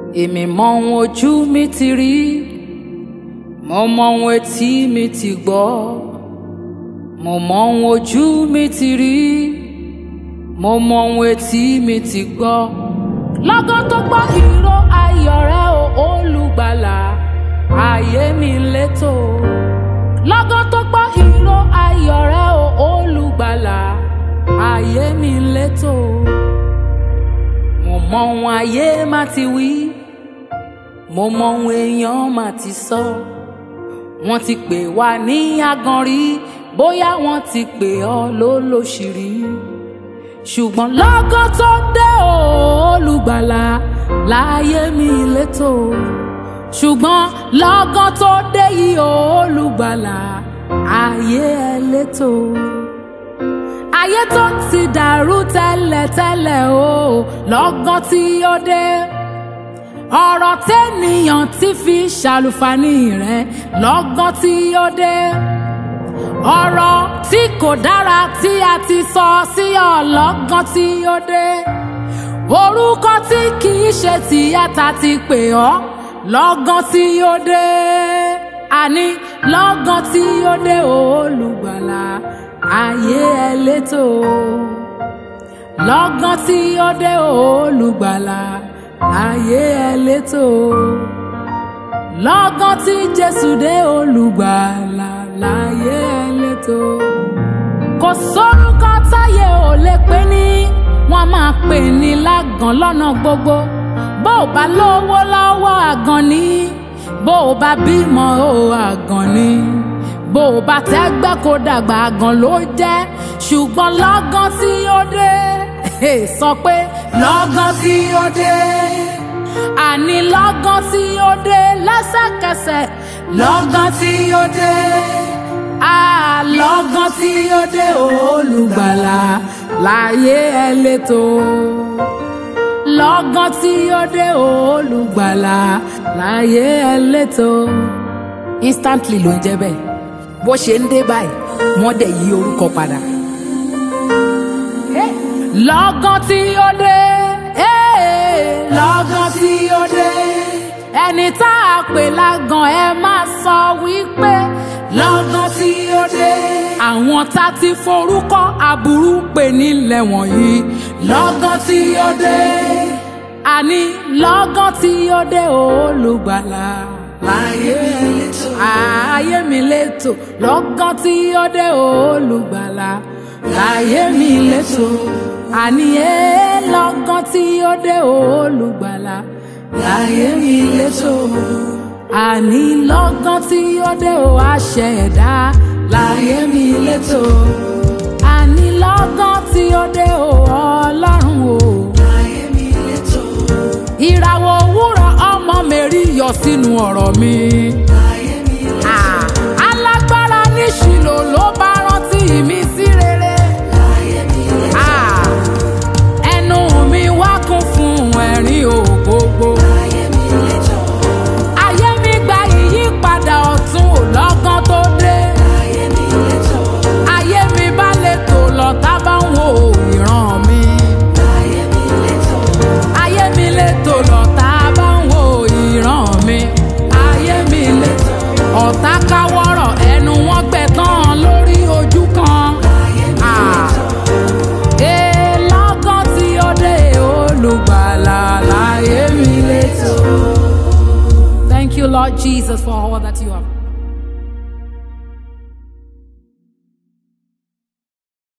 èmi mọ ohun ojú mi ti rí, mo mọ ohun etí mi ti gbọ́, mo mọ ohun ojú mi ti rí, mo mọ ohun etí mi ti gbọ́. Lọ́gán tó gbọ́ ìró ayọ̀ rẹ o olùgbàlà, ayé mi létò. Lọ́gán tó gbọ́ ìró ayọ̀ rẹ o olùgbàlà, ayé mi létò. Mo mọ ohun ayé má ti wí, mo mọ ohun èèyàn má ti sọ. Wọ́n ti pè wá ní agàn rí, bóyá wọ́n ti pè ọ́ lólóṣìírí. Ṣùgbọ́n lọ́gán tó dé o olùgbàlà, láyé mi létò. Ṣùgbọ́n lọ́gán tó dé yìí o olùgbàlà, ayé ẹ létò. Ayé tó ti dàrú tẹ́lẹ̀tẹ́lẹ̀ o, lọ́gán tí ó dé. Ọ̀rọ̀ tẹ́nìyàn ti fi ṣàlùfàní rẹ̀, lọ́gán tí ó dé. Ọ̀rọ̀ tí kò dára tí a ti sọ sí ọ, lọ́gán tí ó dé. Orúkọ tí kìí ṣe tìyàtà ti pè ọ́, lọ́gán tí ó dé. Àní lọ́gán tí ó dé olùgbàlà, ayé ẹ létò. Lọ́gán tí ó dé olùgbàlà, ayé ẹ létò. Lọ́gán tí Jésù dé olùgbàlà, láyé ẹ létò. Kò sórúkọ táyé ò lè pè ní, wọ́n máa pè ní lágàn lọ́nà gbogbo. Bó o bá lówó lọ́wọ́ àgàn ni, bó o bá bímọ o àgàn ni, bó o bá tẹ́gbẹ́ kó dàgbà àgàn ló jẹ́. Ṣùgbọ́n lọ́gán tí ó dé, sọ pé lọ́gán tí ó dé. Àní lọ́gán tí ó dé lẹ́sẹ̀kẹsẹ̀, lọ́gán tí ó dé. Lọ́gán tí ó dé olùgbàlà, láyé ẹ létò. Lọ́gán tí ó dé olùgbàlà, láyé ẹ létò. Instantly ló ń jẹ́ bẹ́ẹ̀. Bó ṣe ń dé báyìí, wọ́n dẹ̀ yí orúkọ padà. Lọ́gán tí ó dé, lọ́gán tí ó dé. Ẹni tá a pè lágàn ẹ máa sọ wípé lọ́gán tí ó dé. Àwọn tá ti forúkọ aburú pè nílẹ̀ wọ̀nyí, lọ́gán tí ó dé. Àní lọ́gán tí ó dé olùgbàlà, láyé mi létò. Ayé mi létò. Lọ́gán tí ó dé olùgbàlà, láyé mi létò. Àní lọ́gán tí ó dé olùgbàlà, láyé mi létò. Àní lọ́gán tí ó dé o aṣẹ̀dá, láyé mi létò. Àní lọ́gán tí ó dé o Ọlọ́run o, láyé mi létò. Ìràwọ̀ òwúrọ̀ ọmọ Mary yọ sínú ọ̀rọ̀ mi, láyé mi létò. Alágbára ní Ṣílò ló bá rántí mi sí rere, láyé mi létò. Ẹnu mi wá kún fún ẹ̀rín ògbógbó, láyé mi létò. Ayé mi gba ìyípadà ọ̀tun ò lọ́gán tó dé, láyé mi létò. Ayé mi bá létò lọ́tá bá ń wo ìran mi, láyé mi létò. Ayé mi létò lọ́tá bá ń wo ìran mi, ayé mi létò. Ọ̀tá káwọ́rọ̀ ẹnu wọn gbẹ tán lórí ojú kan, láyé mi létò. Lọ́gán tí ó dé olùgbàlà, láyé mi létò. Thank you, Lord Jesus, for all that you have